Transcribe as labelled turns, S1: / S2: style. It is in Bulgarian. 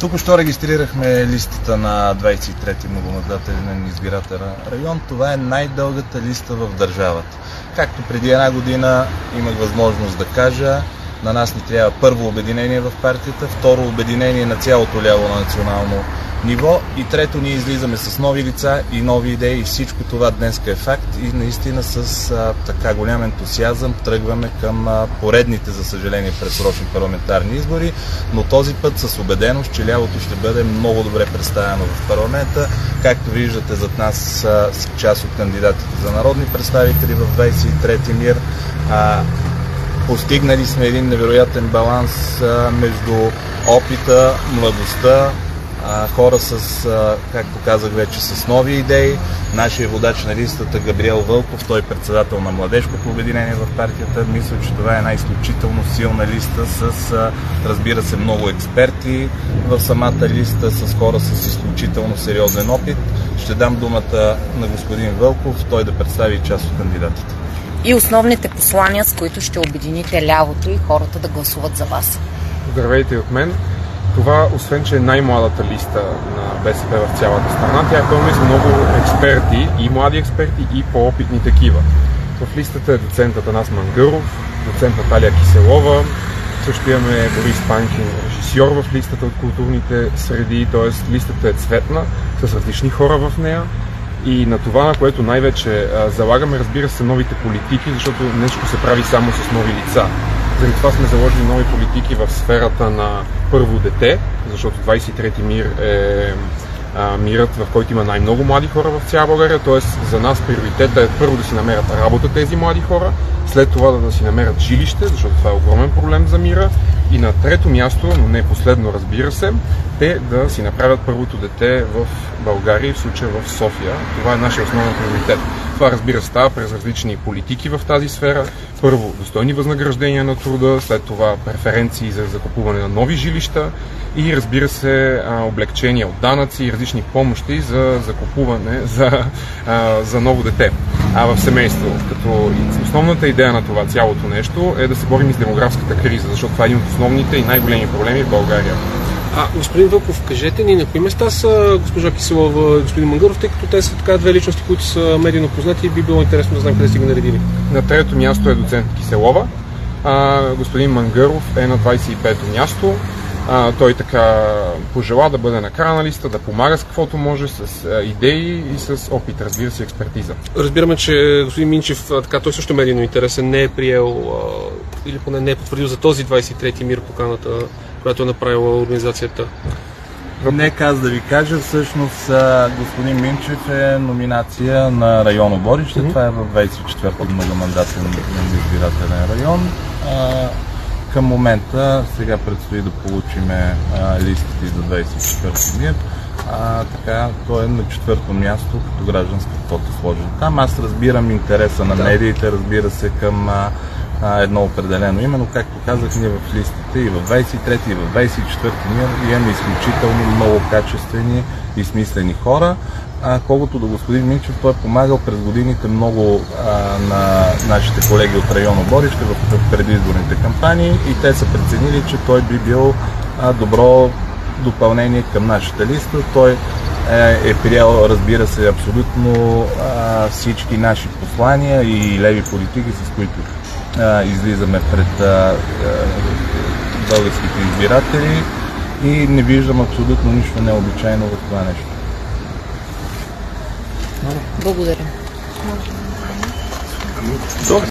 S1: Току-що регистрирахме листата на 23-ти многомандатен избирателен район. Това е най-дългата листа в държавата. Както преди една година имах възможност да кажа, на нас ни трябва първо обединение в партията, второ обединение на цялото ляво на национално ниво и трето ние излизаме с нови лица и нови идеи и всичко това днес е факт и наистина с така голям ентусиазъм тръгваме към поредните, за съжаление, предсрочни парламентарни избори, но този път с убеденост, че лявото ще бъде много добре представено в парламента. Както виждате, зад нас са част от кандидатите за народни представители в 23-ти МИР. Постигнали сме един невероятен баланс между опита, младостта, хора с, както казах вече, с нови идеи. Нашия водач на листата Габриел Вълков, той е председател на Младежкото обединение в партията. Мисля, че това е една изключително силна листа с, разбира се, много експерти в самата листа, с хора с изключително сериозен опит. Ще дам думата на господин Вълков, той да представи част от кандидатите.
S2: И основните послания, с които ще обедините лявото и хората да гласуват за вас.
S3: Здравейте от мен. Това, освен че е най-младата листа на БСП в цялата страна, тя е пълна с много експерти, и млади експерти, и по-опитни такива. В листата е доцент Атанас Мангъров, доцент Наталия Киселова, също имаме Борис Панкин, режисьор в листата от културните среди, т.е. листата е цветна, с различни хора в нея. И на това, на което най-вече залагаме, разбира се, новите политики, защото нещо се прави само с нови лица. Заради това сме заложили нови политики в сферата на първо дете, защото 23-ти МИР е мирът, в който има най-много млади хора в цяла България. Т.е. за нас приоритета е първо да си намерят работа тези млади хора, след това да си намерят жилище, защото това е огромен проблем за мира. И на трето място, но не последно, разбира се, те да си направят първото дете в България, в случая в София. Това е нашия основен приоритет. Това, разбира се, става през различни политики в тази сфера. Първо, достойни възнаграждения на труда, след това преференции за закупуване на нови жилища и, разбира се, облекчения от данъци и различни помощи за закупуване за ново дете в семейство. Като основната идея на това цялото нещо е да се борим с демографската криза, защото това е един от основните и най-големи проблеми в България.
S4: Господин Вълков, кажете ни на кои места са госпожа Киселова и господин Мангъров, тъй като те са така две личности, които са медийно познати и би било интересно да знам къде сте ги наредили.
S3: На трето място е доцент Киселова, господин Мангъров е на 25-то място. Той така пожела да бъде на края на листа, да помага с каквото може, с идеи и с опит, разбира се, експертиза.
S4: Разбираме, че господин Минчев, така, той също медийно интересен, не е приел или поне не е потвърдил за този 23-ти МИР поканата, която е направила организацията.
S1: Нека аз да ви кажа, всъщност господин Минчев е номинация на район Оборище. Това е в 24-ти многомандатен избирателен район. Към момента сега предстои да получим листите за 24-ти МИР. Така, той е на четвърто място като гражданска квота сложен там. Аз разбирам интереса на медиите, разбира се, към едно определено име, но както казах, ние в листите и в 23-ти и в 24-ти МИР имаме изключително много качествени и смислени хора. Колкото до господин Минчев, той е помагал през годините много на нашите колеги от район Оборище в предизборните кампании и те са преценили, че той би бил добро допълнение към нашата листа. Той е приел, разбира се, абсолютно всички наши послания и леви политики, с които излизаме пред българските избиратели и не виждам абсолютно нищо необичайно в това нещо.
S2: Благодаря.